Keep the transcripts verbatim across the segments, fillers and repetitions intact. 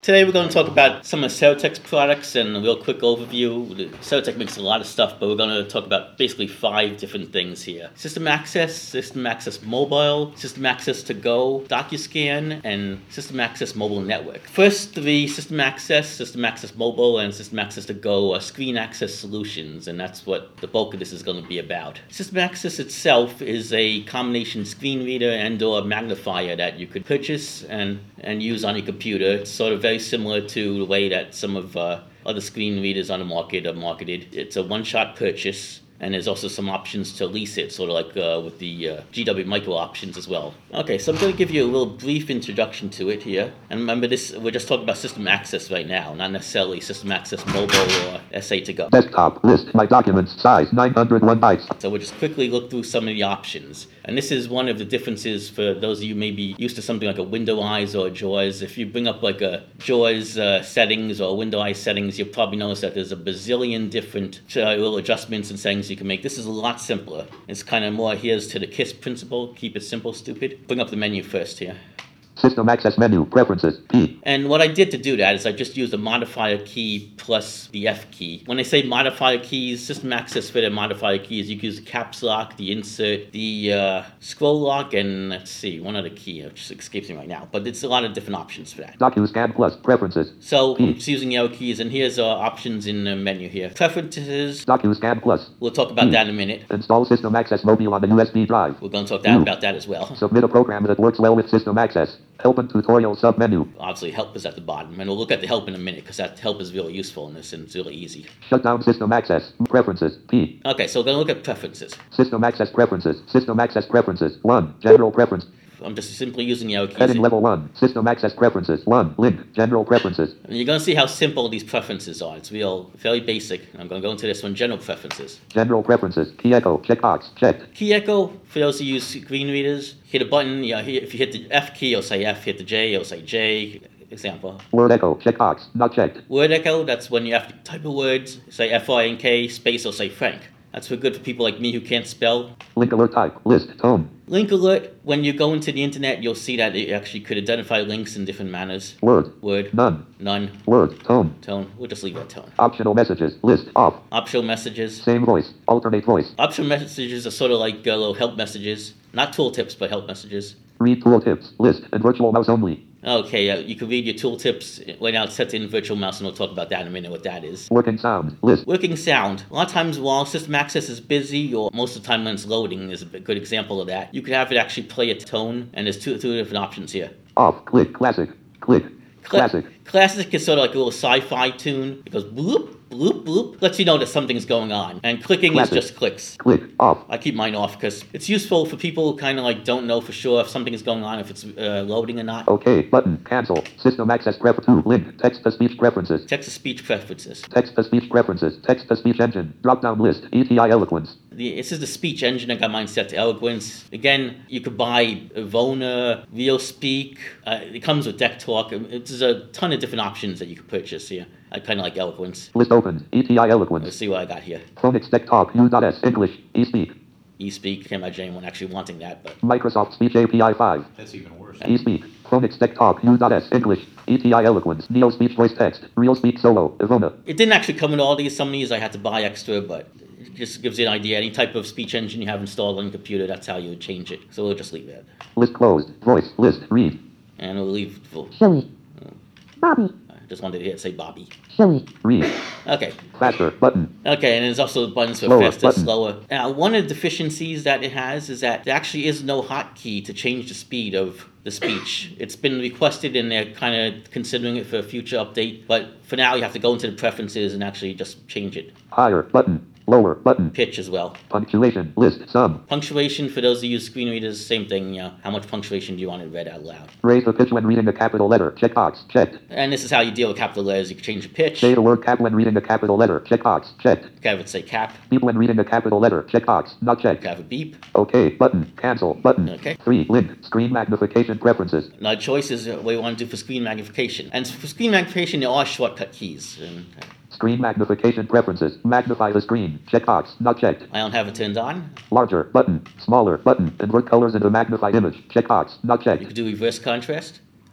Today we're going to talk about some of Ceratec's products and a real quick overview. Ceratec makes a lot of stuff, but we're going to talk about basically five different things here. System Access, System Access Mobile, System Access to Go, DocuScan, and System Access Mobile Network. First three, System Access, System Access Mobile, and System Access to Go are screen access solutions, and that's what the bulk of this is going to be about. System Access itself is a combination screen reader and or magnifier that you could purchase and, and use on your computer. It's sort of very similar to the way that some of uh, other screen readers on the market are marketed. It's a one-shot purchase, and there's also some options to lease it, sort of like uh, with the uh, G W Micro options as well. Okay, so I'm going to give you a little brief introduction to it here. And remember, this we're just talking about System Access right now, not necessarily System Access Mobile or S A to Go. Desktop list, my documents, size nine hundred one bytes. So we'll just quickly look through some of the options. And this is one of the differences for those of you maybe used to something like a Windows or a JAWS. If you bring up like a JAWS uh, settings or Windows settings, you'll probably notice that there's a bazillion different uh, little adjustments and settings you can make. This is a lot simpler. It's kind of more here's to the KISS principle. Keep it simple, stupid. Bring up the menu first here. System access menu, preferences, P. And what I did to do that is I just used the modifier key plus the F key. When I say modifier keys, system access for the modifier keys, you can use the caps lock, the insert, the uh, scroll lock, and let's see, one other key, which just escapes me right now. But it's a lot of different options for that. DocuScan plus, preferences. So P. I'm just using the arrow keys, and here's our options in the menu here. Preferences. DocuScan plus. We'll talk about P. that in a minute. Install system access mobile on the U S B drive. We're going to talk that, U. about that as well. Submit a program that works well with system access. Help and tutorial submenu. Obviously, help is at the bottom, and we'll look at the help in a minute because that help is really useful in this and it's really easy. Shut down system access, preferences, P. Okay, so we're going to look at preferences. System access preferences, system access preferences, one, general preference. I'm just simply using the arrow keys. Heading level one, system access preferences, one, link, general preferences. And you're going to see how simple these preferences are. It's real, fairly basic. I'm going to go into this one, general preferences. General preferences, key echo, checkbox, checked. Key echo, for those who use screen readers, hit a button. You know, if you hit the F key, it'll say F. Hit the J, it'll say J. Example. Word echo, checkbox, not checked. Word echo, that's when you have to type a word, say F R N K, space, or say Frank. That's for good for people like me who can't spell. Link alert type, list, tone. Link alert, when you go into the internet, you'll see that it actually could identify links in different manners. Word. Word. None. None. Word. Tone. Tone. We'll just leave that tone. Optional messages, list, off. Optional messages. Same voice, alternate voice. Optional messages are sort of like uh, little help messages. Not tooltips, but help messages. Read tooltips, list, and virtual mouse only. Okay, uh, you can read your tooltips right now. It's set in virtual mouse, and we'll talk about that in a minute, what that is. Working sound, list. Working sound. A lot of times while system access is busy, or most of the time when it's loading is a good example of that, you could have it actually play a tone, and there's two, two different options here. Off, click, classic, click, Cla- classic. Classic is sort of like a little sci-fi tune. It goes bloop, bloop, bloop. Lets you know that something's going on. And clicking Classic. is just clicks. Click, off. I keep mine off because it's useful for people who kind of like don't know for sure if something is going on, if it's uh, loading or not. OK, button, cancel. System access pref two, link, text-to-speech preferences. Text-to-speech preferences. Text-to-speech preferences, text-to-speech engine, drop-down list, E T I Eloquence. The, this is the speech engine. I got mine set to Eloquence. Again, you could buy Vona, RealSpeak. Uh, it comes with DeckTalk. There's a ton of different options that you could purchase here. I kind of like Eloquence. List open, E T I Let's Eloquence. see what I got here. Phonics DeckTalk, U.S, English, eSpeak. eSpeak. Can't imagine anyone actually wanting that, but Microsoft Speech A P I five. That's even worse. eSpeak. Phonics DeckTalk, U.S, English, E T I Eloquence, NeoSpeech Voice Text, RealSpeak Solo, Evona. it didn't actually come with all these. Some of these I had to buy extra, but it just gives you an idea. Any type of speech engine you have installed on your computer, that's how you would change it. So we'll just leave it. List closed, voice, list, read. And we'll leave full. Silly. Bobby. I just wanted to hit say Bobby. Silly. Read. Okay. Faster, button. Okay, and there's also buttons for Slower, faster, button. slower. Now, one of the deficiencies that it has is that there actually is no hotkey to change the speed of the speech. It's been requested and they're kind of considering it for a future update, but for now you have to go into the preferences and actually just change it. Higher, button. Lower, button. Pitch as well. Punctuation, list, sum. Punctuation, for those who use screen readers, same thing, you know, how much punctuation do you want it read out loud? Raise the pitch when reading a capital letter, checkbox, checked. And this is how you deal with capital letters. You can change the pitch. Say the word cap when reading a capital letter, checkbox, checked. You can have it say cap. Beep when reading a capital letter, checkbox, not You checked. can have a beep. OK, button, cancel, button. Okay. three, link, screen magnification preferences. Now, choice is what you want to do for screen magnification. And for screen magnification, there are shortcut keys. And Screen magnification preferences, magnify the screen, checkbox, not checked. I don't have it turned on. Larger, button, smaller, button, invert colors into magnified image, checkbox, not You checked. could do reverse contrast.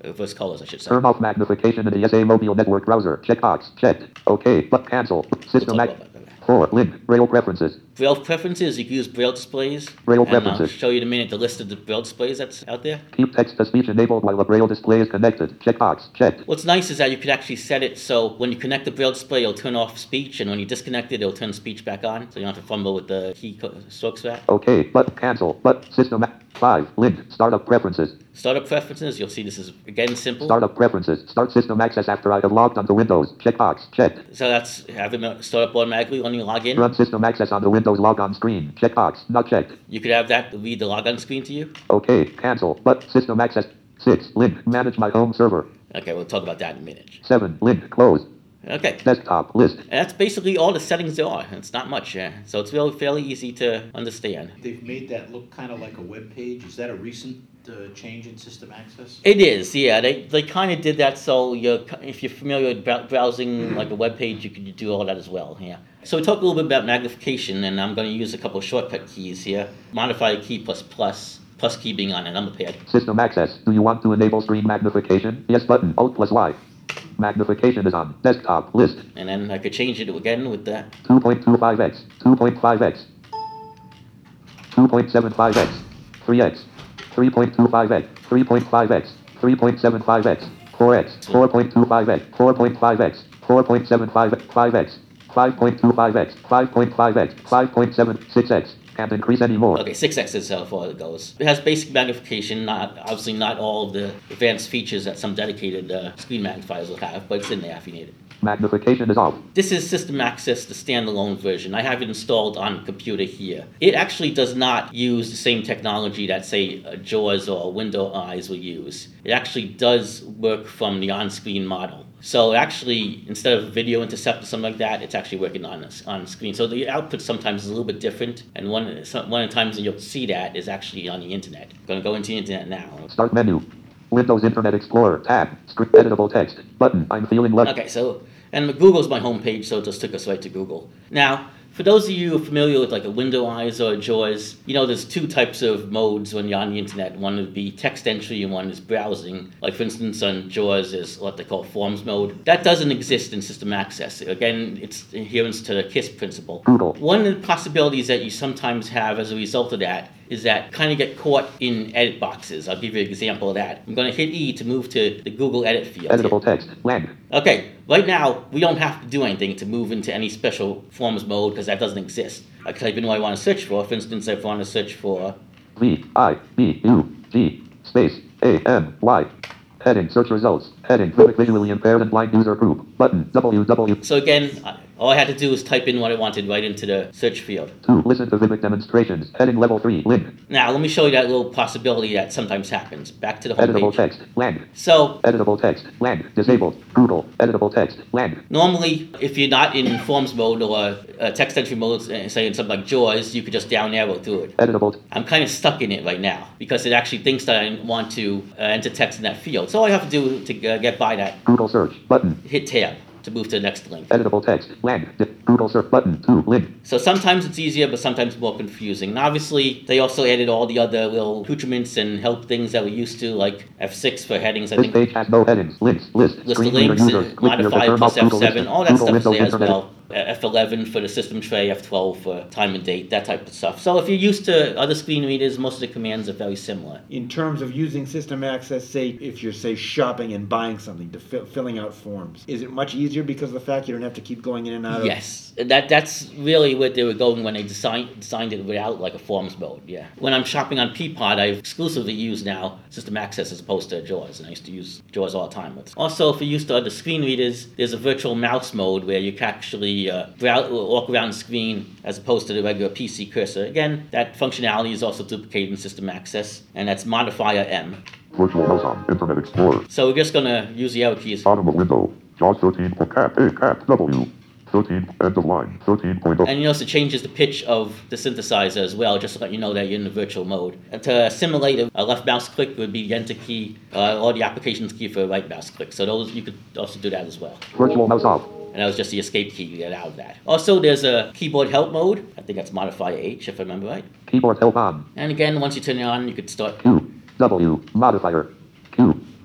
reverse colors, I should say. Turn off magnification in the E S A mobile network browser. Checkbox. Checked. OK. But cancel. System We'll Mac. talk about that. four. Link. Braille preferences. Braille preferences, you can use Braille displays. Braille and preferences. I'll show you in a minute the list of the Braille displays that's out there. Keep text-to-speech enabled while the Braille display is connected. Checkbox. Checked. What's nice is that you could actually set it so when you connect the Braille display, it'll turn off speech, and when you disconnect it, it'll turn speech back on, so you don't have to fumble with the key co- strokes for that. OK. But cancel. But system Mac. five. Link. Startup preferences. Startup preferences, you'll see this is, again, simple. Startup preferences. Start system access after I have logged onto Windows. Checkbox. Checked. So that's have it start up automatically when you log in. Run system access on the Windows logon screen. Checkbox. Not checked. You could have that read the logon screen to you. OK. Cancel. But system access. six. Link. Manage my home server. Okay, we'll talk about that in a minute. seven. Link. Close. Okay. Desktop. List. And that's basically all the settings there are. It's not much, yeah. So it's really fairly easy to understand. They've made that look kind of like a web page. Is that a recent uh, change in system access? It is, yeah. They they kind of did that so you're, if you're familiar with brow- browsing like a web page, you could do all that as well, yeah. So we talked a little bit about magnification, and I'm going to use a couple of shortcut keys here. Modify key plus plus, plus key being on a number pad. System access. Do you want to enable screen magnification? Yes button. Alt plus Y. Magnification is on. Desktop. List. And then I could change it again with that. two point two five x. two point five x. two point seven five x. three x. three point two five x. three point five x. three point seven five x. four x. four point two five x. four point five x. four point seven five x. five x. five point two five x. five point five x. five point seven six x. Can't increase anymore. Okay, six x is how far it goes. It has basic magnification, not obviously not all of the advanced features that some dedicated uh, screen magnifiers will have, but it's in there if you need it. Magnification is off. This is System Access, the standalone version. I have it installed on a computer here. It actually does not use the same technology that, say, uh, JAWS or Window Eyes will use. It actually does work from the on-screen model. So actually, instead of video intercept or something like that, it's actually working on this, on screen. So the output sometimes is a little bit different, and one some, one of the times that you'll see that is actually on the internet. I'm going to go into the internet now. Start menu. Windows Internet Explorer. Tab. Script editable text. Button. I'm feeling lucky. Okay, so, and Google's my homepage, so it just took us right to Google. Now, for those of you who are familiar with like a Window Eyes or a JAWS, you know there's two types of modes when you're on the internet. One would be text entry and one is browsing. Like for instance on JAWS is what they call forms mode. That doesn't exist in System Access. Again, it's adherence to the KISS principle. Google. One of the possibilities that you sometimes have as a result of that is that kind of get caught in edit boxes. I'll give you an example of that. I'm going to hit E to move to the Google edit field. Editable here. text. Blank. Okay, right now, we don't have to do anything to move into any special forms mode because that doesn't exist. I can type in what I want to search for. For instance, if I want to search for... V I B U G space A M Y. Heading. Search results. Heading. Visually impaired and blind user group. Button. W W. So again, all I had to do was type in what I wanted right into the search field. two. Listen to Vivek demonstrations. Heading level three. Link. Now, let me show you that little possibility that sometimes happens. Back to the home Editable page. text. Blank. So, Editable text. Blank. Disabled. Google. Editable text. Blank. normally, if you're not in forms mode or uh, text entry mode, uh, say in something like JAWS, you could just down arrow through it. Editable. I'm kind of stuck in it right now because it actually thinks that I want to uh, enter text in that field. So all I have to do to uh, get by that, Google search. Button. hit tab to move to the next link. Editable text. Blank. Di- Google search. Button. two. Link. So sometimes it's easier, but sometimes more confusing. And obviously, they also added all the other little accoutrements and help things that we used to, like F six for headings, I This think. page has no headings. Links. List. List of Screen reader links, users. uh, Click here to modify turn plus off F Google seven, List. all that Google stuff is Windows there as Internet. well. Uh, F eleven for the system tray, F twelve for time and date, that type of stuff. So if you're used to other screen readers, most of the commands are very similar. In terms of using System Access, say if you're, say, shopping and buying something, to fill, filling out forms, is it much easier because of the fact you don't have to keep going in and out of... Yes, that that's really what they were going when they designed designed it without like a forms mode. Yeah. When I'm shopping on Peapod, I exclusively use now System Access as opposed to JAWS, and I used to use JAWS all the time. Also, if you're used to other screen readers, there's a virtual mouse mode where you can actually uh, browse, walk around the screen as opposed to the regular P C cursor. Again, that functionality is also duplicated in System Access, and that's modifier M. Virtual mouse on Internet Explorer. So we're just going to use the arrow keys. Bottom of window. JAWS thirteen. Cap A. Cap W. thirteen. End of line. thirteen. And you notice it changes the pitch of the synthesizer as well, just to let you know that you're in the virtual mode. And to simulate a left mouse click would be the enter key, uh, or the applications key for a right mouse click. So those you could also do that as well. Virtual mouse off. And that was just the escape key to get out of that. Also, there's a keyboard help mode. I think that's modifier H, if I remember right. Keyboard help on. And again, once you turn it on, you could start. Q. W. Modifier. Q.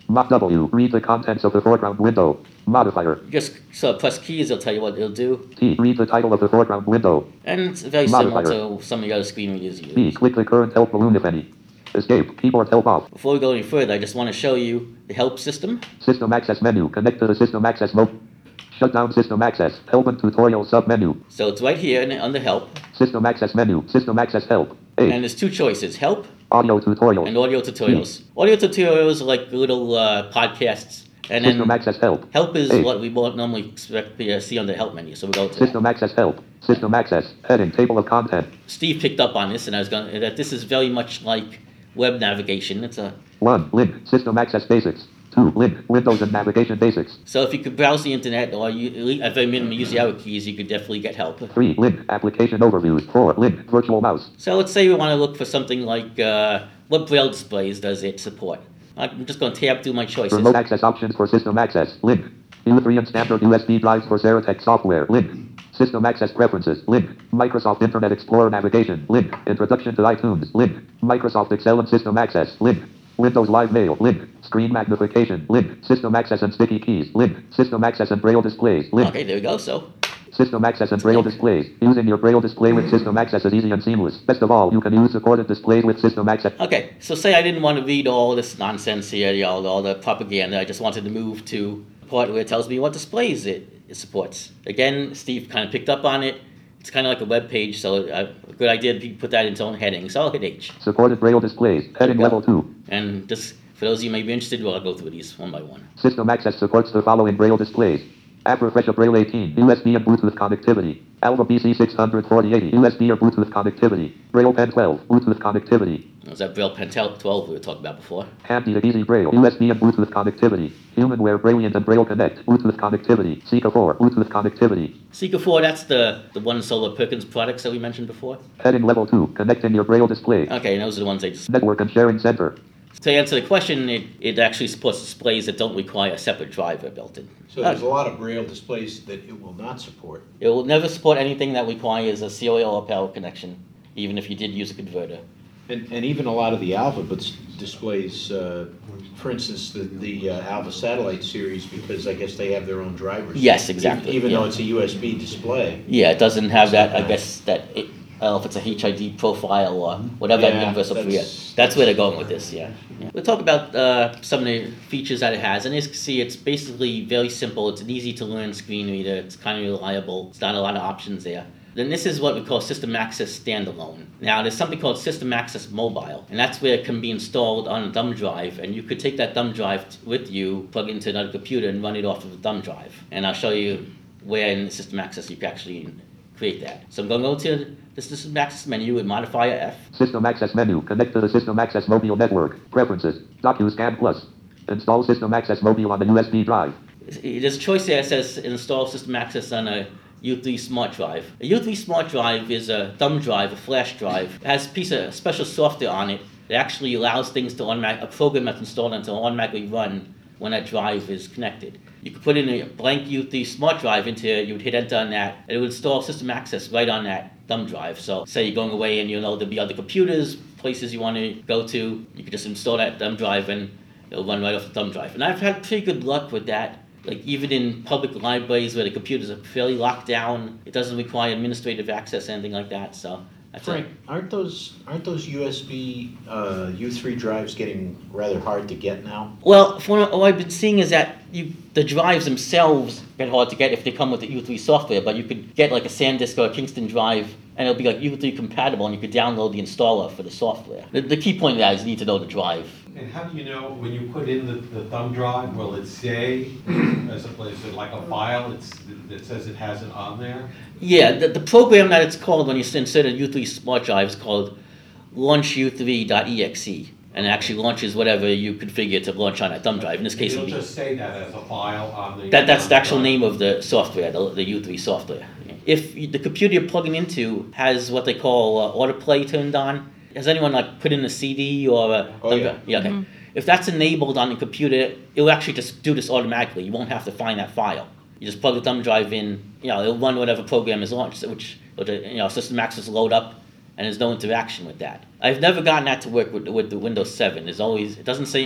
Mod W. Read the contents of the foreground window. Modifier. Just so press keys, it'll tell you what it'll do. T. Read the title of the foreground window. And it's very Modifier. similar to some of the other screen readers use. B. Click the current help balloon if any. Escape. Keyboard help off. Before we go any further, I just want to show you the help system. System access menu. Connect to the system access mode. Shut down system access. Help and tutorial sub menu. So it's right here in, under help. System access menu. System access help. A. And there's two choices, help Audio tutorial. and audio tutorials. Audio tutorials are like little uh, podcasts. And System then access help. help is A. what we won't normally expect to see on the help menu. So we go to that. System access help. System access. Heading. Table of content. Steve picked up on this, and I was going that this is very much like web navigation. It's a one. Link. System access basics. two. Link. Windows and navigation basics. so if you could browse the internet or you, at very minimum use the arrow keys, you could definitely get help. three. Link. Application overviews. four. Link. Virtual mouse. So let's say we want to look for something like uh, what braille displays does it support. I'm just going to tab through my choices. Remote access options for system access. Link. U three and standard U S B drives for Ceratec software. Link. System access preferences. Link. Microsoft Internet Explorer navigation. Link. Introduction to iTunes. Link. Microsoft Excel and system access. Link. Windows Live Mail. Link. Screen magnification. Link. System access and sticky keys. Link. System access and braille displays. Link. Okay, there we go. So System access and braille displays. Using your braille display with system access is easy and seamless. Best of all, you can use supported displays with system access. okay, so say I didn't want to read all this nonsense here, you know, all the propaganda. I just wanted to move to the part where it tells me what displays it, it supports. Again, Steve kind of picked up on it. It's kind of like a web page, so uh, a good idea to put that in its own heading. So I'll hit H. Supported braille displays. Heading go. level two. And just for those of you who may be interested, well, I'll go through these one by one. System access supports the following braille displays. App Refresher Braille eighteen, U S B and Bluetooth connectivity. Alva B C six forty eighty, U S B or Bluetooth connectivity. Braille Pen twelve, Bluetooth connectivity. Was that Braille Pen twelve we were talking about before? Handy to Easy Braille, U S B and Bluetooth connectivity. Humanware Brailliant and Braille Connect, Bluetooth connectivity. Seeker four, Bluetooth connectivity. Seeker four, that's the, the one Solar Perkins products that we mentioned before. Heading level two, connecting your Braille display. Okay, and those are the ones I just... Network and sharing center. To answer the question, it, it actually supports displays that don't require a separate driver built in. So there's a lot of Braille displays that it will not support. It will never support anything that requires a serial or power connection, even if you did use a converter. And, and even a lot of the Alva but displays, uh, for instance, the, the uh, Alva Satellite series, because I guess they have their own drivers. Yes, exactly, Even, even yeah. though it's a U S B display. Yeah, it doesn't have that, I guess, that, it, I don't know if it's a H I D profile or whatever that Yeah, universal that's- that's, that's where they're going with this, yeah. yeah. We'll talk about uh, some of the features that it has. And as you can see, it's basically very simple. It's an easy to learn screen reader. It's kind of reliable. It's not a lot of options there. Then this is what we call System Access Standalone. Now, there's something called System Access Mobile, and that's where it can be installed on a thumb drive, and you could take that thumb drive t- with you, plug it into another computer, and run it off of a thumb drive. And I'll show you where in System Access you can actually create that. So I'm going to go to the System Access menu with Modifier F. System access menu. Connect to the System Access Mobile Network. Preferences. DocuScan Plus. Install System Access Mobile on the U S B drive. There's a choice there that says install System Access on a U three Smart Drive. A U three Smart Drive is a thumb drive, a flash drive. It has a piece of special software on it that actually allows things to automatic, a program that's installed and to automatically run when that drive is connected. You could put in a blank U three Smart Drive into it, you would hit enter on that, and it would install System Access right on that thumb drive. So say you're going away and you know there'll be other computers, places you want to go to, you could just install that thumb drive and it'll run right off the thumb drive. And I've had pretty good luck with that. Like even in public libraries where the computers are fairly locked down, it doesn't require administrative access or anything like that. So that's Frank, it. aren't those aren't those U S B uh, U three drives getting rather hard to get now? Well, from what I've been seeing is that you, the drives themselves get hard to get if they come with the U three software, but you could get like a SanDisk or a Kingston drive and it'll be like U three compatible and you could download the installer for the software. The, the key point of that is you need to know the drive. And how do you know when you put in the, the thumb drive, will it say, as opposed to like a file, it's, that says it has it on there? Yeah, the, the program that it's called when you insert a U three Smart Drive is called launch U three dot E X E. And it actually launches whatever you configure to launch on that thumb drive. In this case, It'll it'll be, just say that as a file on the. that, that's the thumb actual drive. name of the software, the, the U three software. If you, the computer you're plugging into has what they call uh, autoplay turned on, has anyone like put in a C D or a Oh, thumb yeah. drive? Yeah, okay. If that's enabled on the computer, it will actually just do this automatically. You won't have to find that file. You just plug the thumb drive in, you know, it'll run whatever program is launched, which, you know, System Access will load up, and there's no interaction with that. I've never gotten that to work with, with the Windows seven. There's always, it doesn't say,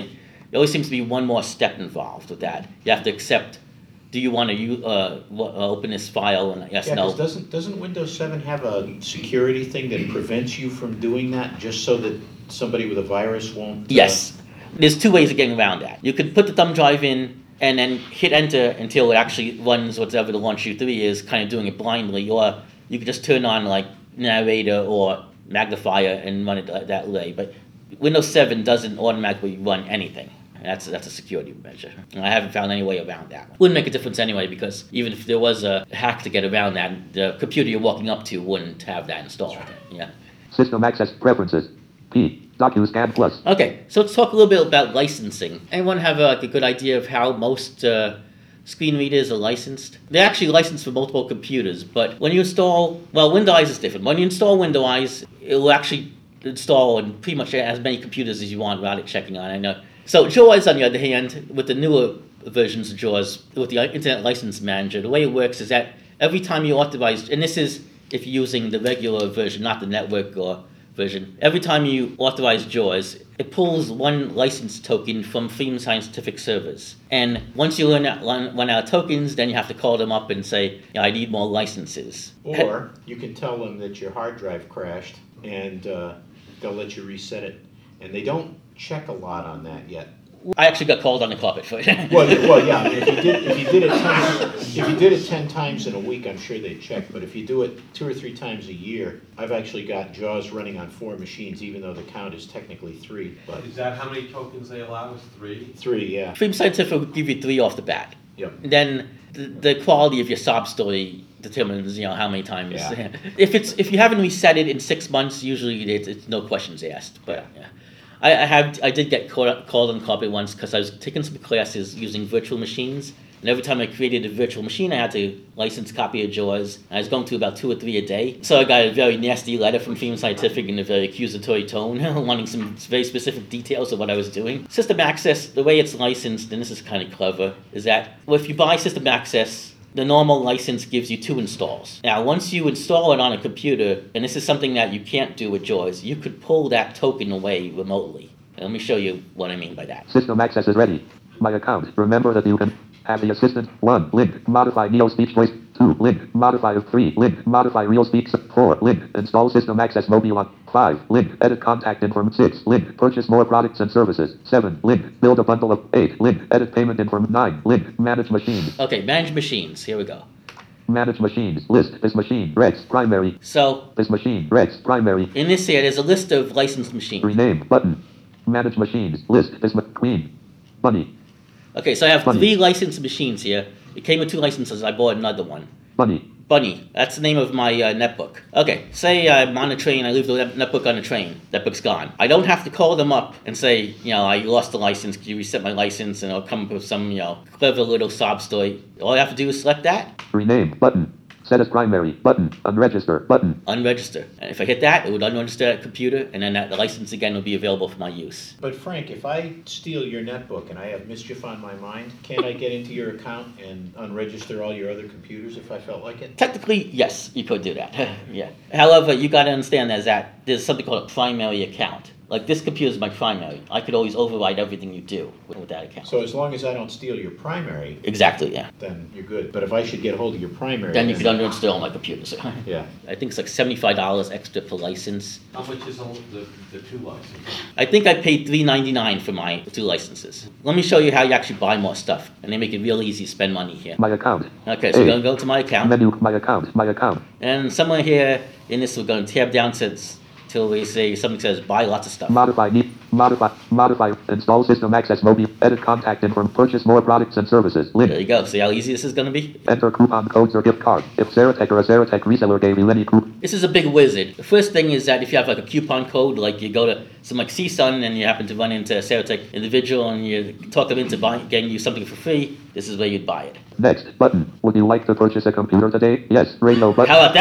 there always seems to be one more step involved with that. You have to accept, do you want to uh, open this file, and yes, Yeah, no. 'cause doesn't, doesn't Windows seven have a security thing that prevents you from doing that, just so that somebody with a virus won't? uh, Yes. There's two ways of getting around that. You could put the thumb drive in and then hit enter until it actually runs whatever the launch U three is, kind of doing it blindly, or you could just turn on like narrator or magnifier and run it that- that way. But Windows seven doesn't automatically run anything. That's that's a security measure. And I haven't found any way around that. Wouldn't make a difference anyway, because even if there was a hack to get around that, the computer you're walking up to wouldn't have that installed. Yeah. System access preferences. P. DocuScan Plus. Okay, so let's talk a little bit about licensing. Anyone have a, like, a good idea of how most uh, screen readers are licensed? They're actually licensed for multiple computers, but when you install, well, Windows is different. When you install Windows, it will actually install on pretty much as many computers as you want without it checking on. I know. So JAWS, on the other hand, with the newer versions of JAWS, with the Internet License Manager, the way it works is that every time you authorize, and this is if you're using the regular version, not the network or version, every time you authorize JAWS, it pulls one license token from Freedom Scientific servers. And once you run out, run out of tokens, then you have to call them up and say, yeah, I need more licenses. Or you can tell them that your hard drive crashed, and uh, they'll let you reset it. And they don't check a lot on that yet. I actually got called on the carpet for it. Well, y- well, yeah. If you did, if you did it, ten, if you did it ten times in a week, I'm sure they'd check. But if you do it two or three times a year, I've actually got JAWS running on four machines, even though the count is technically three. But Is that how many tokens they allow us? Three? three, yeah. Freedom Scientific will give you three off the bat. Yep. Then the, the quality of your sob story determines, you know, how many times. Yeah. If it's if you haven't reset it in six months, usually it's, it's no questions asked. But yeah. I, I have I did get called, called on the carpet once because I was taking some classes using virtual machines, and every time I created a virtual machine, I had to license a copy of JAWS. And I was going through about two or three a day, so I got a very nasty letter from Freedom Scientific in a very accusatory tone, wanting some very specific details of what I was doing. System access, the way it's licensed, and this is kind of clever, is that well, if you buy system access, the normal license gives you two installs. Now, once you install it on a computer, and this is something that you can't do with JAWS, you could pull that token away remotely. And let me show you what I mean by that. System access is ready. My account. Remember that you can have the assistant. one. Link. Modify Neo Speech Voice. two. Link. Modify of three. Link. Modify Real Speak. four. Link. Install System Access Mobile on. five. Link. Edit contact inform. six. Link. Purchase more products and services. seven. Link. Build a bundle of. eight. Link. Edit payment inform. nine. Link. Manage machines. Okay, manage machines. Here we go. Manage machines. List. This machine. Rex. Primary. So, This machine. Rex. Primary. in this here, there's a list of licensed machines. Rename. Button. Manage machines. List. This ma- Queen. Bunny. Okay, so I have Bunny. three licensed machines here. It came with two licenses. I bought another one. Bunny. Bunny. That's the name of my uh, netbook. Okay, say I'm on a train. I leave the net- netbook on the train. Netbook's gone. I don't have to call them up and say, you know, I lost the license. Can you reset my license? And I'll come up with some, you know, clever little sob story. All I have to do is select that, Rename. Button. Set as primary. Button. Unregister. Button. unregister. And if I hit that, it would unregister that computer, and then that the license again will be available for my use. But Frank, if I steal your netbook and I have mischief on my mind, can't I get into your account and unregister all your other computers if I felt like it? Technically, yes, you could do that. Yeah. However, you got to understand is that there's something called a primary account. Like this computer is my primary. I could always override everything you do with, with that account. So as long as I don't steal your primary, Exactly, yeah. then you're good. But if I should get hold of your primary, Then you could uninstall all my computers. Yeah. I think it's like seventy-five dollars extra per license. How much is the, the, the two licenses? I think I paid three ninety-nine for my two licenses. Let me show you how you actually buy more stuff, and they make it real easy to spend money here. My account. Okay, so we're gonna go to my account, Menu. My account. My account. and somewhere here in this we're gonna tab down to till we say something says buy lots of stuff. Modify. Need. Modify. Modify. Install System Access Mobile. Edit contact inform. Purchase more products and services. There Link. you go. See how easy this is gonna be? Enter coupon codes or gift card. If Ceratec or a Ceratec reseller gave you any coupon. This is a big wizard. The first thing is that if you have like a coupon code, like you go to some like C S U N and you happen to run into a Ceratec individual and you talk them into buying, getting you something for free, this is where you'd buy it. Next button. Would you like to purchase a computer today? Yes. Radio button. How about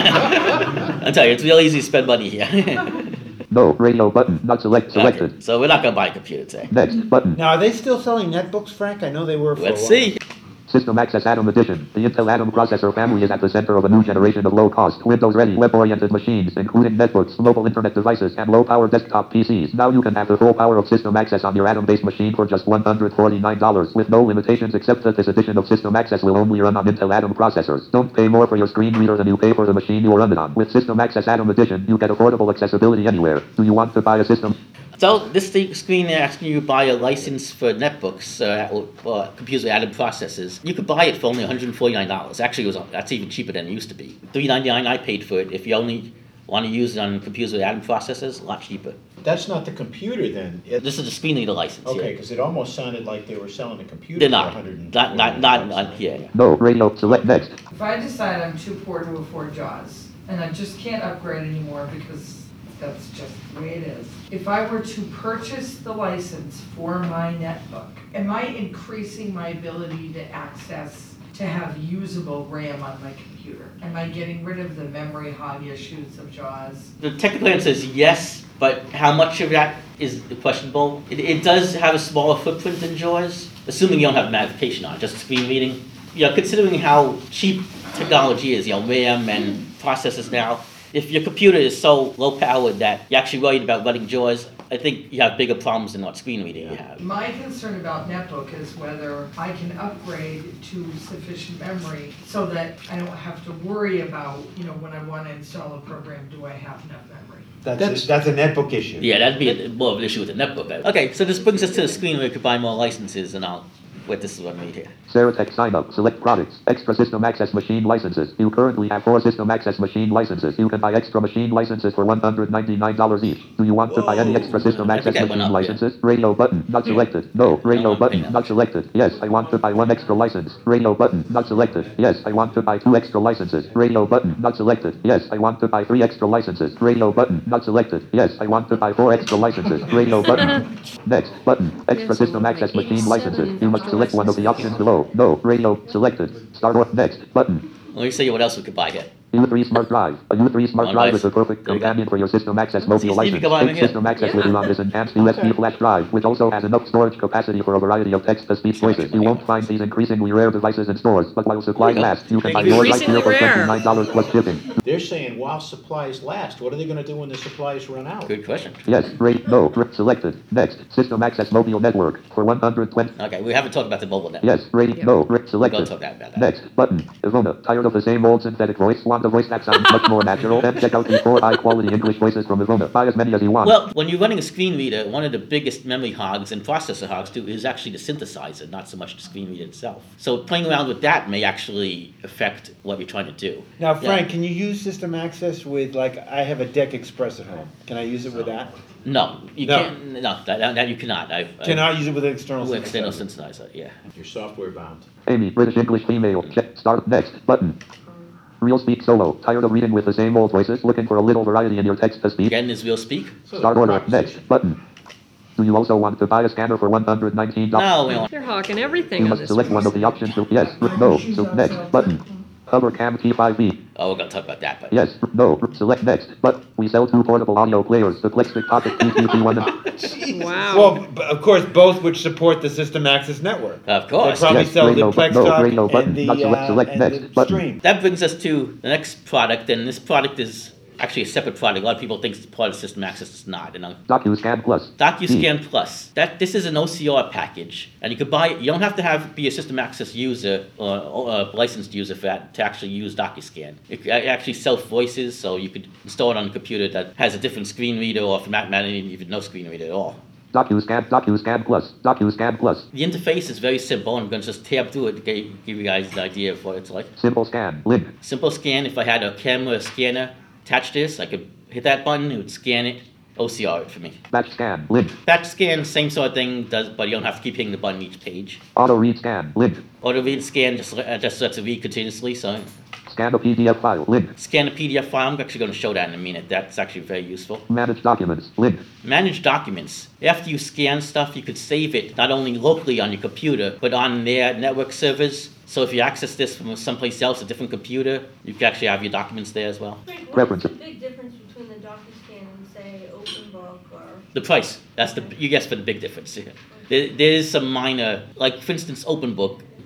that? I tell you, it's real easy to spend money here. No. Radio button. Not select. Selected. Okay, so we're not gonna buy a computer today. Next button. Now, are they still selling netbooks, Frank? I know they were for Let's a while. see. System Access Atom Edition. The Intel Atom processor family is at the center of a new generation of low-cost, Windows-ready, web-oriented machines, including netbooks, mobile internet devices, and low-power desktop P Cs. Now you can have the full power of System Access on your Atom-based machine for just one hundred forty-nine dollars, with no limitations except that this edition of System Access will only run on Intel Atom processors. Don't pay more for your screen reader than you pay for the machine you will run it on. With System Access Atom Edition, you get affordable accessibility anywhere. Do you want to buy a system? So this thing- screen there asking you to buy a license for netbooks uh, or, or computers with Atom processors. You could buy it for only one hundred forty-nine dollars. Actually, it was that's even cheaper than it used to be. three ninety-nine I paid for it. If you only want to use it on computers with Atom processors, a lot cheaper. That's not the computer then. It- This is a screen reader license. Okay, here. because it almost sounded like they were selling a computer They're for not. one hundred Not not not not here. No. Radio. Select next. If I decide I'm too poor to afford JAWS, and I just can't upgrade anymore because that's just the way it is. If I were to purchase the license for my netbook, am I increasing my ability to access, to have usable RAM on my computer? Am I getting rid of the memory hog issues of JAWS? The technical answer is yes, but how much of that is questionable? It, it does have a smaller footprint than JAWS, assuming you don't have magnification on it, just screen reading. You know, considering how cheap technology is, you know, RAM and processors now, if your computer is so low powered that you're actually worried about running JAWS, I think you have bigger problems than what screen reading you have. My concern about netbook is whether I can upgrade to sufficient memory so that I don't have to worry about, you know, when I want to install a program, do I have enough memory? That's, That's- a, that's a netbook issue. Yeah, that'd be a, more of an issue with the netbook. Okay, so this brings us to the screen where you could buy more licenses, and I'll wait, this is what I made here. Seratech sign up. Select products. Extra System Access Machine licenses. You currently have four System Access Machine licenses. You can buy extra machine licenses for one hundred ninety-nine dollars each. Do you want to buy any extra System I Access think I went Machine up, yeah. licenses? Radio button. Not selected. No. Radio I'm button. paying Not that. selected. Yes, I want to buy one extra license. Radio button. Not selected. Yes, I want to buy two extra licenses. Radio button. Not selected. Yes, I want to buy three extra licenses. Radio button. Not selected. Yes, I want to buy four extra licenses. Radio button. Next button. Extra Yeah, so System like Access Machine eighty-seven licenses. You must select one of the licenses. options below. No. Radio selected. Start off next button. Let me show you what else we could buy here. U three Smart Drive. A U three Smart Oh, Drive nice. is the perfect There you go. companion for your System Access See, mobile Steve, you license. go on Take here. System Access Yeah. with you on this enhanced U S B Okay. flash drive, which also has enough storage capacity for a variety of text-to-speech choices. You won't find these increasingly rare devices in stores, but while supplies There you go. last, you can buy yours right here Increasingly for rare. twenty-nine dollars plus shipping. They're saying while supplies last, what are they gonna do when the supplies run out? Good question. Yes, rate, no, rip selected. Next, System Access Mobile Network for one hundred twenty. Okay, we haven't talked about the mobile network. Yes, rate, Yeah. no, rip We'll selected. talk about that. Next, button. Ivona, tired of the same old synthetic voice? Want a voice that sounds much more natural? Then check out these four high-quality English voices from Ivona. Buy as many as you want. Well, when you're running a screen reader, one of the biggest memory hogs and processor hogs too is actually the synthesizer, not so much the screen reader itself. So playing around with that may actually affect what you're trying to do. Now, Yeah. Frank, can you use System Access with, like, I have a Deck Express at home. Can I use it with that? No, you No. can't. No, that, that you cannot. I, I, Cannot use it with an external with external synthesizer. synthesizer. Yeah. You're software bound. Amy, British English female. Check. Start. Next. Button. Real Speak Solo. Tired of reading with the same old voices? Looking for a little variety in your text-to-speech? Again, is real speak. So Start the order. proposition- Next. Button. Do you also want to buy a scanner for one hundred nineteen dollars? No, we don't. They're hawking You everything on must this select one one. of the options. To yes. No. So next. Button. Hover Cam T five V. Oh, we're gonna talk about that, but Yes. No. Select next. But we sell two portable audio players. The Plexstick Pocket T T P one. Wow. Well, b- of course, both which support the System Access Network. of They course. probably Yes, sell the radio button. No, Plex radio Talk button. and the, Not select- uh, select and next the button. Stream. That brings us to the next product, and this product is actually a separate product. A lot of people think it's part of System Access. It's not. And I'll DocuScan Plus. DocuScan Plus. That this is an O C R package, and you could buy it. You don't have to have be a System Access user or, or a licensed user for that to actually use DocuScan. It, it actually self voices, so you could install it on a computer that has a different screen reader, or for that matter, even no screen reader at all. DocuScan. DocuScan Plus. DocuScan Plus. The interface is very simple. I'm going to just tab through it to give, give you guys an idea of what it's like. Simple scan. Link. Simple scan. If I had a camera or scanner attached to this, I could hit that button. It would scan it, O C R it for me. Batch scan. Link. Batch scan, same sort of thing, does, but you don't have to keep hitting the button each page. Auto read scan. Link. Auto read scan just uh, just lets it read continuously. So Scan a P D F file. Link. scan a P D F file. I'm actually going to show that in a minute. That's actually very useful. Manage documents. Link. Manage documents. After you scan stuff, you could save it not only locally on your computer, but on their network servers. So if you access this from someplace else, a different computer, you can actually have your documents there as well. Frank, what's Preferences. the big difference between the DocuScan and, say, OpenBook or? The price. That's the you guess for the big difference here. There, there is some minor, like for instance, OpenBook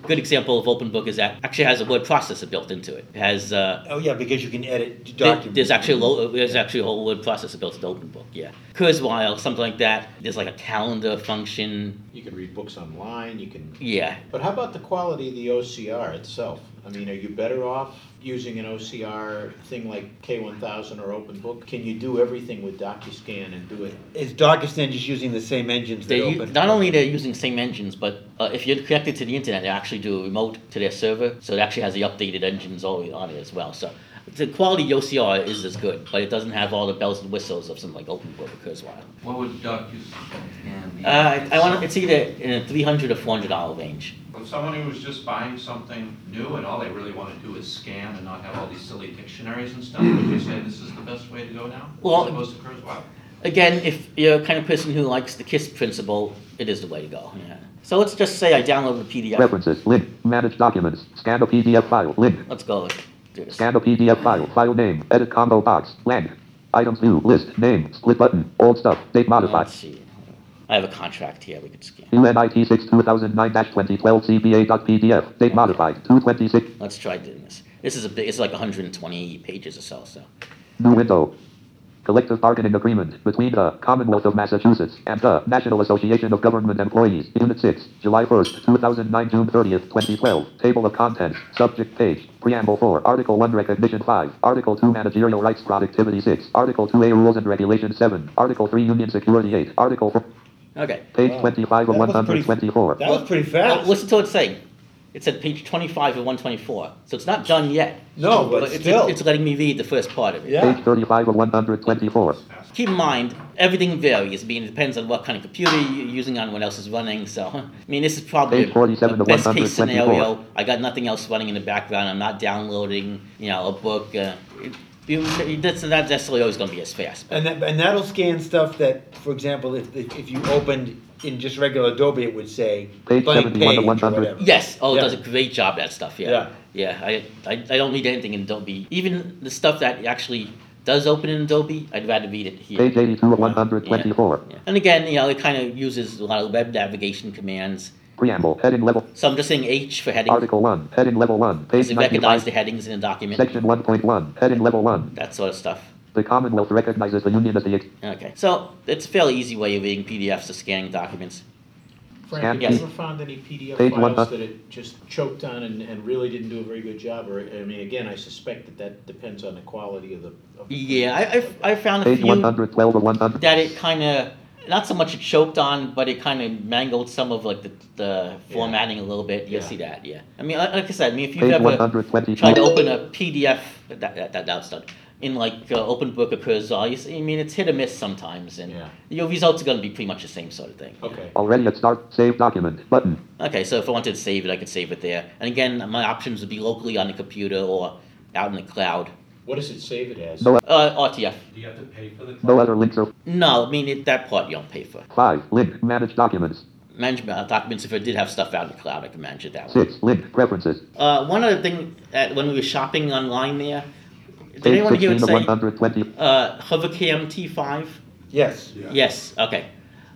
good example of OpenBook is that actually has a word processor built into it. It has uh, Oh, yeah, because you can edit there- documents. there's actually a lo- there's actually a whole word processor built into OpenBook. Yeah, Kurzweil, something like that. There's like a calendar function. You can read books online, you can, Yeah, but how about the quality of the O C R itself? I mean, are you better off using an O C R thing like K one thousand or OpenBook? Can you do everything with DocuScan and do it? Is DocuSign just using the same engines that they open? not only they're using the same engines, but uh, if you're connected to the internet, they actually do a remote to their server, so it actually has the updated engines all on it as well. So the quality of the O C R is as good, but it doesn't have all the bells and whistles of something like OpenBook or Kurzweil. What would DocuScan be? Uh, I, I want it's either in a three hundred or four hundred dollar range. Well, someone who was just buying something new and all they really want to do is scan and not have all these silly dictionaries and stuff, would you say this is the best way to go now? Well- As opposed to Kurzweil? Again, if you're the kind of person who likes the KISS principle, it is the way to go. Yeah. So let's just say I downloaded the P D F. References. Link. Manage documents. Scan a P D F file. Link. Let's go do this. Scan a P D F file. File name. Edit combo box. Blank. Items view. List. Name. Split button. Old stuff. Date modified. Let's see. I have a contract here we could scan. U N I T six two thousand nine twenty twelve C B A dot P D F. Date modified. two twenty-six. Let's try doing this. This is a big, it's like one hundred twenty pages or so, so. New window. Collective bargaining agreement between the Commonwealth of Massachusetts and the National Association of Government Employees. Unit six, July first, two thousand nine, June thirtieth, twenty twelve. Table of contents. Subject page. Preamble four. Article one Recognition five. Article two Managerial Rights Productivity six. Article two A Rules and Regulations seven. Article three Union Security eight. Article four. Okay. Page Wow. twenty-five of That was one pretty- twenty-four. That was pretty Well, fast. listen to what it's saying. It said page twenty-five of one twenty-four, so it's not done yet. No, but it's, still. it's letting me read the first part of it. Yeah. Page thirty-five of one twenty-four. Keep in mind, everything varies. I mean, it depends on what kind of computer you're using on, what else is running. So, I mean, this is probably Page forty-seven a to best case one twenty-four. scenario. I got nothing else running in the background. I'm not downloading, you know, a book. Uh, it, it, that's not necessarily always going to be as fast. But And that, and that'll scan stuff that, for example, if, if, if you opened in just regular Adobe, it would say Page blank seventy-one to page or one hundred. whatever. yes, oh, it Yeah. does a great job that stuff. Yeah, Yeah. yeah. I, I I don't read anything in Adobe. Even the stuff that actually does open in Adobe, I'd rather read it here. Page eighty-two of one twenty-four. Yeah. And again, you know, it kind of uses a lot of web navigation commands. Preamble. Heading level. So I'm just saying H for heading. Article one. Heading level one. Does Page it recognize the ninety-five. headings in a document? Section one point one. Heading level one. That sort of stuff. The Commonwealth recognizes the Union as the ex- Okay. So it's a fairly easy way of reading P D Fs or scanning documents. Frank, have Yes. you ever found any P D F Page one files hun- that it just choked on and, and really didn't do a very good job? Or, I mean, again, I suspect that that depends on the quality of the. Of the Yeah, I, I've, I found a Page few one twelve of one hundred. that it kind of, not so much it choked on, but it kind of mangled some of like the, the formatting a little bit. You'll Yeah. see that, yeah. I mean, like, like I said, I mean, if you've Page ever one twenty-two. tried to open a P D F, that, that, that, that's done, in like uh, OpenBook or Kurzweil, you see, I mean, it's hit or miss sometimes, and Yeah. your results are going to be pretty much the same sort of thing. Okay. Already at start. Save document. Button. Okay, so if I wanted to save it, I could save it there. And again, my options would be locally on the computer or out in the cloud. What does it save it as? No, Uh, R T F. Do you have to pay for the? no other links or. No, I mean, it, that part you don't pay for. five. Link. Manage documents. Management uh, documents, if I did have stuff out in the cloud, I could manage it that way. six. Link. Preferences. Uh, one other thing, that when we were shopping online there, did Page anyone hear sixteen it of one say twenty. uh, Hovercam T five? Yes. Yes, okay.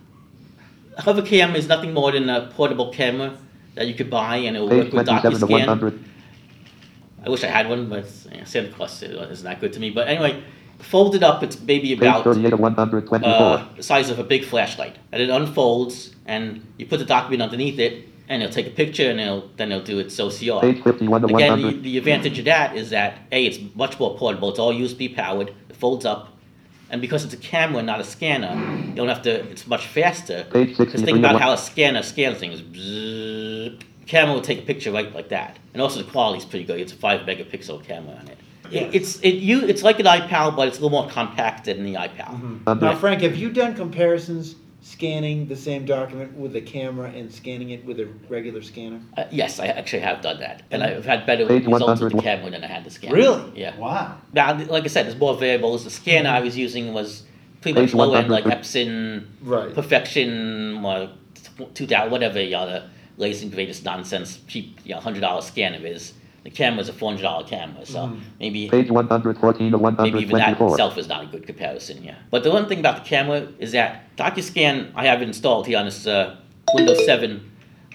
Hovercam is nothing more than a portable camera that you could buy and it will Page work with twenty-seven of one DocuScan. hundred. I wish I had one, but yeah, Santa Claus isn't that good to me. But anyway, folded up, it's maybe Page about thirty-eight of one twenty-four. uh, the size of a big flashlight. And it unfolds, and you put the document underneath it, and it'll take a picture, and it'll, then it'll do its O C R. Page fifty-one of one Again, the, hundred. the advantage of that is that, A, it's much more portable. It's all U S B powered. It folds up. And because it's a camera, not a scanner, you don't have to, it's much faster. Page Just sixty-three think of about one- how a scanner scans things. Bzzz. Camera will take a picture right like that. And also the quality's pretty good. It's a five megapixel camera on it. It- It's it you it's like an iPal, but it's a little more compacted than the iPal. Under- Now, Frank, have you done comparisons scanning the same document with a camera and scanning it with a regular scanner? Uh, yes, I actually have done that, and I've had better Page results with the one hundred. camera than I had the scanner. Really? Yeah. Wow. Now, like I said, there's more variables. The scanner I was using was pretty much Page low end, like one hundred. Epson, Right. Perfection, or two thousand, whatever you know, the latest and greatest nonsense, cheap, you know, hundred dollar scanner is. The camera's a four hundred dollar camera, so maybe. Page one fourteen of one Maybe even that twenty-four. itself is not a good comparison, yeah. But the one thing about the camera is that DocuScan, I have it installed here on this uh, Windows seven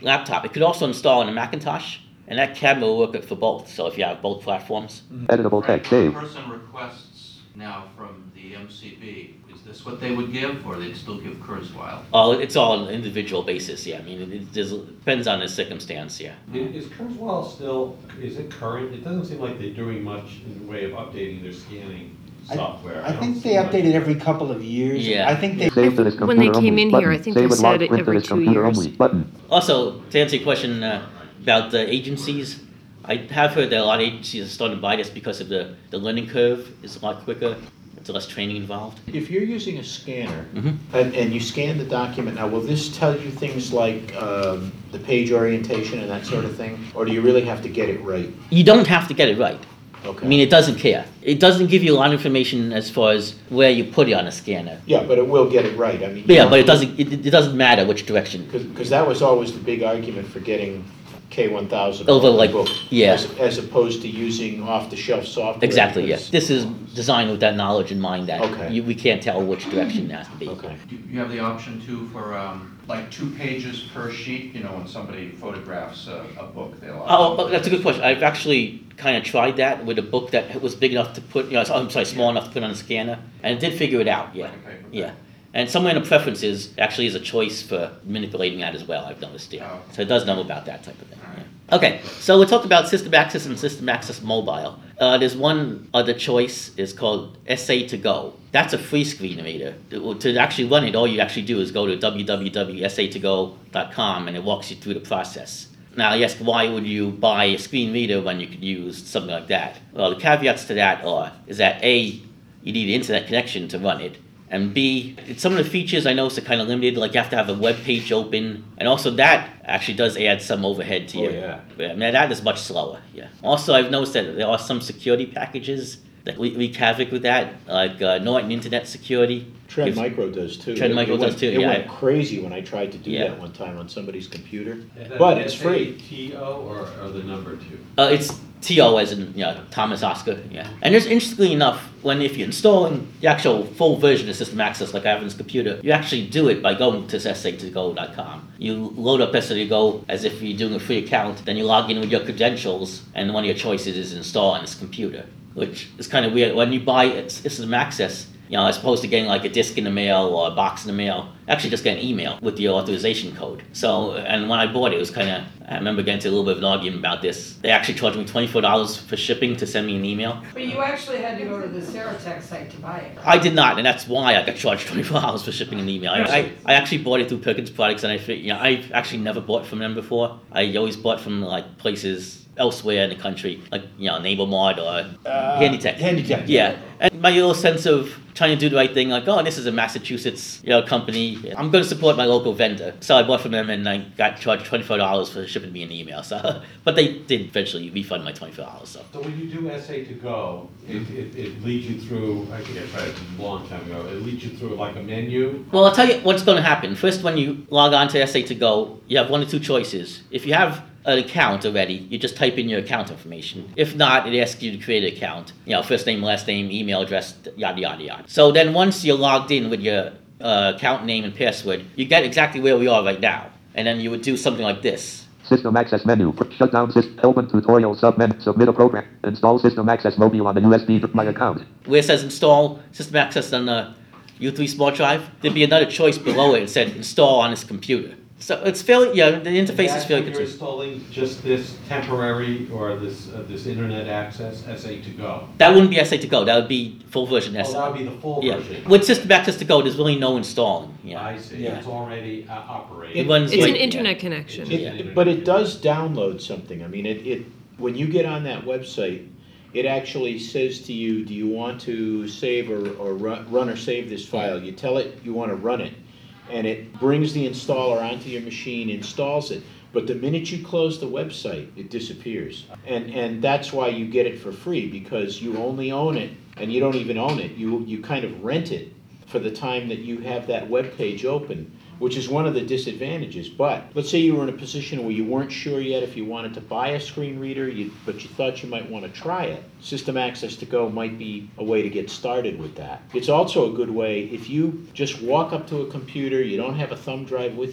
laptop. It could also install on a Macintosh, and that camera will work for both. So if you have both platforms. Editable text. Save. The person requests now from the M C B, is this what they would give, or they'd still give Kurzweil? Oh, it's all on an individual basis, yeah. I mean, it, it just depends on the circumstance, yeah. Is Kurzweil still, is it current? It doesn't seem like they're doing much in the way of updating their scanning I- software. I don't think see they much. update it every couple of years. Yeah. I think they. Save to this When they computer came only. in here, Button. I think Save they and log said it print to every this two computer years. only. Button. Also, to answer your question uh, about the agencies, I have heard that a lot of agencies are starting to buy this because of the, the learning curve is a lot quicker. There's less training involved. If you're using a scanner Mhm. and, and you scan the document, now will this tell you things like um, the page orientation and that sort of thing? Or do you really have to get it right? You don't have to get it right. Okay. I mean, it doesn't care. It doesn't give you a lot of information as far as where you put it on a scanner. Yeah, but it will get it right. I mean. But yeah, but it doesn't. It, it doesn't matter which direction. Because that was always the big argument for getting K one thousand. Over, like, book, yeah. As, as opposed to using off-the-shelf software. Exactly. Yes. because- This is designed with that knowledge in mind that Okay. you, we can't tell which direction it has to be. Okay. You you have the option too for, um, like, two pages per sheet, you know, when somebody photographs a, a book, they'll. Oh, but that's a good question. I've actually kind of tried that with a book that was big enough to put, you know, I'm sorry, small enough to put on a scanner, and it did figure it out. Yeah. Like a paper. Yeah. And somewhere in the preferences actually is a choice for manipulating that as well, I've noticed, yeah. Oh. So it does know about that type of thing. Alright. Yeah. Okay, so we talked about System Access and System Access Mobile. Uh, there's one other choice, it's called S A to Go. That's a free screen reader. To to actually run it, all you actually do is go to w w w dot s a to go dot com and it walks you through the process. Now, yes, why would you buy a screen reader when you could use something like that? Well, the caveats to that are, is that A, you need an internet connection to run it, and B, it's some of the features I noticed are kind of limited, like you have to have a web page open, and also that actually does add some overhead to Oh, your... yeah. I mean, that is much slower, yeah. Also, I've noticed that there are some security packages that we wreak havoc with that, like uh, Norton Internet Security. Trend Gives- Micro does too. Trend It- Micro it went- does too, It yeah. went crazy when I tried to do Yeah. that one time on somebody's computer, And that- but it's S A free. T O or, or the number two? Uh, it's T O as in, you know, Thomas Oscar, yeah. And there's, interestingly enough, when if you're installing the actual full version of System Access like I have on this computer, you actually do it by going to s a to go dot com. You load up S A to Go as if you're doing a free account, then you log in with your credentials, and one of your choices is install on this computer, which is kind of weird. When you buy it, System Access, you know, as opposed to getting like a disc in the mail or a box in the mail, actually just get an email with the authorization code. So, and when I bought it, it was kind of, I remember getting into a little bit of an argument about this. They actually charged me twenty-four dollars for shipping to send me an email. But you actually had to go to the Ceratech site to buy it. I did not, and that's why I got charged twenty-four dollars for shipping an email. I, I, I actually bought it through Perkins Products, and I, fi- you know, I've actually never bought from them before. I always bought from like places elsewhere in the country, like, you know, Neighbor Mart or Uh, Handytech. Handytech. Yeah, and my little sense of trying to do the right thing, like, oh, this is a Massachusetts, you know, company. I'm going to support my local vendor. So I bought from them, and I got charged twenty-four dollars for shipping me an email. So, but they did eventually refund my twenty-four dollars. So. So when you do S A to Go, it, it, it leads you through, I think I tried it a long time ago, it leads you through like a menu. Well, I'll tell you what's going to happen. First, when you log on to S A to Go, you have one or two choices. If you have an account already, you just type in your account information. If not, it asks you to create an account. You know, first name, last name, email address, yada, yada, yada. So then once you're logged in with your uh, account name and password, you get exactly where we are right now. And then you would do something like this. System access menu. Shut down system. Open tutorial submenu. Submit a program. Install system access mobile on the U S B. My account. Where it says install system access on the U three Smart Drive, there'd be another choice below it that said install on this computer. So it's fairly, yeah, the interface That's is fairly when you're consistent. installing just this temporary or this, uh, this internet access S A to Go. That wouldn't be S A to Go, that would be full version Oh, S A. that would be the full Yeah, version. with System Access to Go, there's really no installing, yeah. I see, Yeah. it's already uh, It operating. runs It's like- an internet connection. It- Yeah. But it does download something. I mean, it, it, when you get on that website, it actually says to you, do you want to save or, or run, run or save this file? You tell it you want to run it, and it brings the installer onto your machine, installs it. But the minute you close the website, it disappears. And, and that's why you get it for free, because you only own it, and you don't even own it. You, you kind of rent it for the time that you have that web page open, which is one of the disadvantages. But let's say you were in a position where you weren't sure yet if you wanted to buy a screen reader, you, but you thought you might want to try it. System Access to Go might be a way to get started with that. It's also a good way, if you just walk up to a computer, you don't have a thumb drive with you,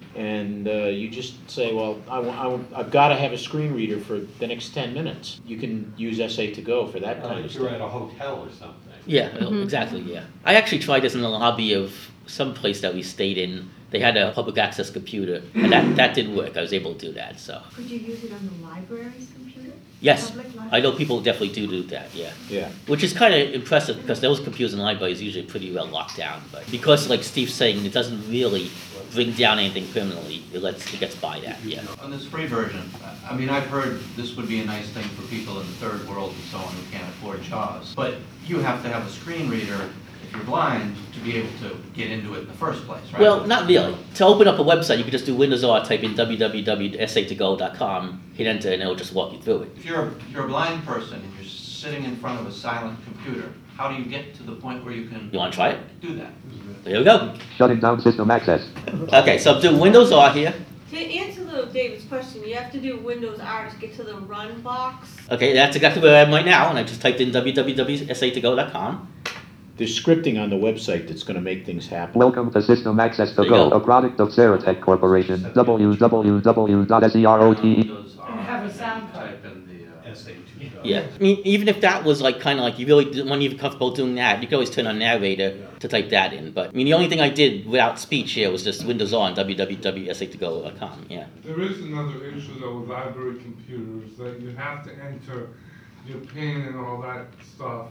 and uh, you just say, well, I, wa- I, wa- I've got to have a screen reader for the next ten minutes. You can use S A to go for that kind Like of you're stuff. at a hotel or something. Yeah, exactly, yeah. I actually tried this in the lobby of some place that we stayed in. They had a public access computer, and that, that did work. I was able to do that, so. Could you use it on the library's computer? Yes, Public library? I know people definitely do do that, yeah. Yeah. Which is kind of impressive because those computers in libraries are usually pretty well locked down. But because, like Steve's saying, it doesn't really bring down anything permanently, it lets it gets by that, yeah. On this free version, I I mean, I've heard this would be a nice thing for people in the third world and so on who can't afford JAWS. But you have to have a screen reader, if you're blind, to be able to get into it in the first place, right? Well, not really. To open up a website, you could just do Windows R, type in w w w dot s a to go dot com, hit enter, and it'll just walk you through it. If you're, if you're a blind person and you're sitting in front of a silent computer, how do you get to the point where you can You want to try it? do that? There we go. Shutting down system access. Okay, so I'm doing Windows R here. To answer the David's question, you have to do Windows R to get to the run box. Okay, that's exactly where I am right now, and I just typed in w w w dot s a to go dot com. There's scripting on the website that's going to make things happen. Welcome to System Access to There you Go, go. a product of Ceratech Corporation. w w w dot serote. And have a sound card. Type in the, uh, S A two. Yeah, I mean, even if that was like kind of like you really didn't want to even comfortable doing that, you could always turn on narrator to type that in. But I mean, the only thing I did without speech here was just Windows on w w w dot s a to go dot com. Yeah. There is another issue though with library computers, that you have to enter your PIN and all that stuff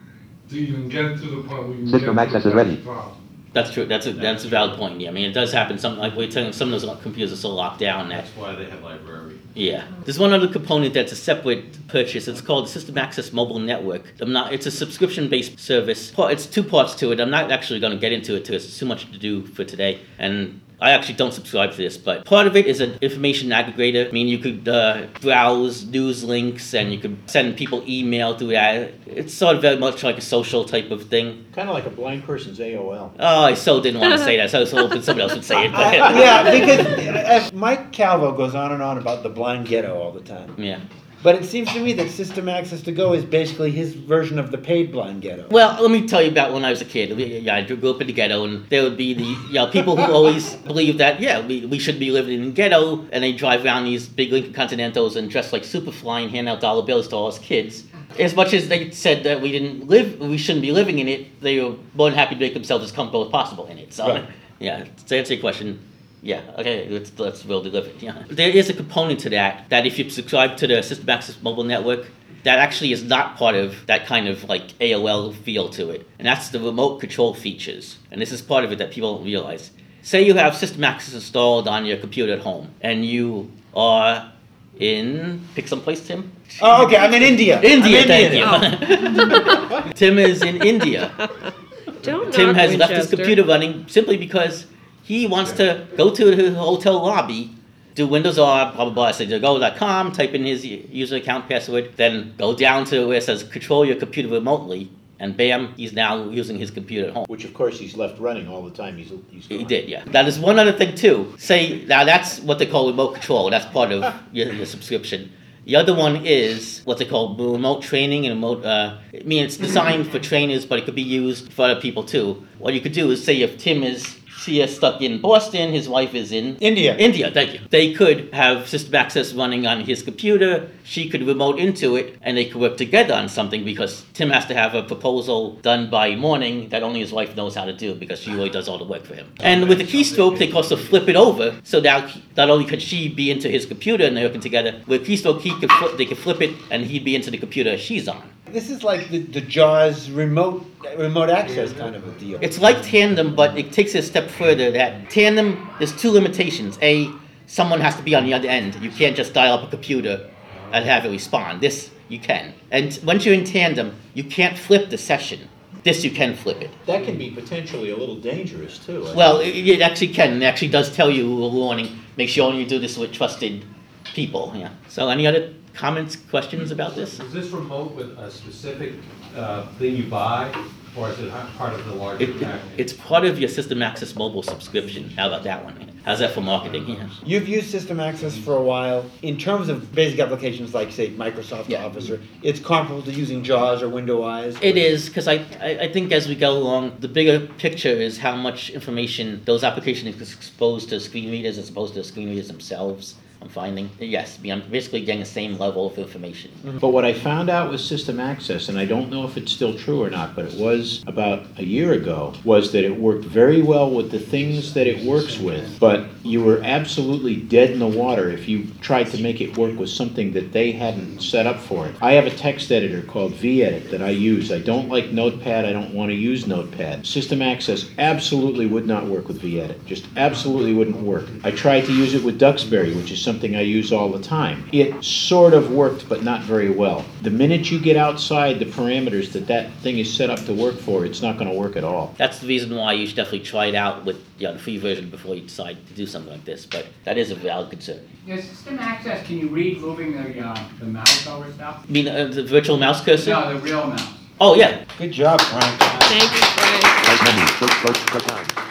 to even get to the point where you System get access to is the ready. desktop. That's true. That's a that's a valid point. Yeah, I mean, it does happen. Some like we're telling some of those computers are so locked down that That's why they have library. yeah. There's one other component that's a separate purchase. It's called the System Access Mobile Network. I'm not. It's a subscription-based service. Part- It's two parts to it. I'm not actually going to get into it because it's too much to do for today. And I actually don't subscribe to this, but part of it is an information aggregator. I mean, you could uh, browse news links and you could send people email through that. It's sort of very much like a social type of thing. Kind of like a blind person's A O L. Oh, I so didn't want to say that, so I was hoping somebody else would say it. Uh, But yeah, because uh, Mike Calvo goes on and on about the blind ghetto all the time. yeah. But it seems to me that System Access to Go is basically his version of the paid blind ghetto. Well, let me tell you about when I was a kid. We- Yeah, I grew up in the ghetto, and there would be the you know, people who always believe that, yeah, we, we should be living in the ghetto, and they drive around these big Lincoln Continentals and dress like Superfly and hand out dollar bills to all us kids. As much as they said that we didn't live, we shouldn't be living in it, they were more than happy to make themselves as comfortable as possible in it. So, Right. yeah, to answer your question, yeah, okay, let's, let's really live it, yeah. There is a component to that, that if you subscribe to the System Access Mobile Network, that actually is not part of that kind of like A O L feel to it. And that's the remote control features. And this is part of it that people don't realize. Say you have System Access installed on your computer at home, and you are in, pick someplace, Tim? Oh, okay, I'm in India. India, I'm thank India. you. Tim is in India. Don't Tim knock has left his Winchester. computer running simply because he wants to go to the hotel lobby, do Windows R, blah, blah, blah, say go dot com, type in his user account password, then go down to where it says control your computer remotely, and bam, he's now using his computer at home. Which of course he's left running all the time he's, he's He gone. did, yeah. That is one other thing too. Say, now that's what they call remote control. That's part of your, your subscription. The other one is what they call remote training and remote, uh, I mean, it's designed for trainers, but it could be used for other people too. What you could do is say if Tim is, she is stuck in Boston, his wife is in India. India, thank you. They could have system access running on his computer. She could remote into it, and they could work together on something because Tim has to have a proposal done by morning that only his wife knows how to do because she really does all the work for him. And with the keystroke, they can also flip it over, so now not only could she be into his computer and they're working together, with keystroke, he could flip, they could flip it, and he'd be into the computer she's on. This is like the, the JAWS remote remote access kind of a deal. It's like Tandem, but it takes it a step further. That Tandem, there's two limitations. A, someone has to be on the other end. You can't just dial up a computer and have it respond. This, you can. And once you're in Tandem, you can't flip the session. This, you can flip it. That can be potentially a little dangerous too. I Well, it, it actually can. It actually does tell you a warning. Make sure you do this with trusted people. Yeah. So any other comments, questions about this? Is this remote with a specific uh, thing you buy, or is it part of the larger It, it, package? it's part of your System Access mobile subscription. How about that one? How's that for marketing? Yeah. You've used System Access for a while. In terms of basic applications like, say, Microsoft Yeah. Office, or it's comparable to using JAWS or Window Eyes. It is, because I, I, I think as we go along, the bigger picture is how much information those applications is exposed to screen readers as opposed to screen readers themselves. I'm finding, yes, I'm basically getting the same level of information. But what I found out with System Access, and I don't know if it's still true or not, but it was about a year ago, was that it worked very well with the things that it works with, but you were absolutely dead in the water if you tried to make it work with something that they hadn't set up for it. I have a text editor called V-Edit that I use. I don't like Notepad. I don't want to use Notepad. System Access absolutely would not work with V-Edit. Just absolutely wouldn't work. I tried to use it with Duxbury, which is something I use all the time. It sort of worked, but not very well. The minute you get outside the parameters that that thing is set up to work for, it's not going to work at all. That's the reason why you should definitely try it out with you know, the free version before you decide to do something like this, but that is a valid concern. Your System Access, can you read moving the, uh, the mouse over stuff? You mean uh, the virtual mouse cursor? No, the real mouse. Oh, yeah. Good job, Frank. Thank you, Frank. Right menu. Search, search, search time.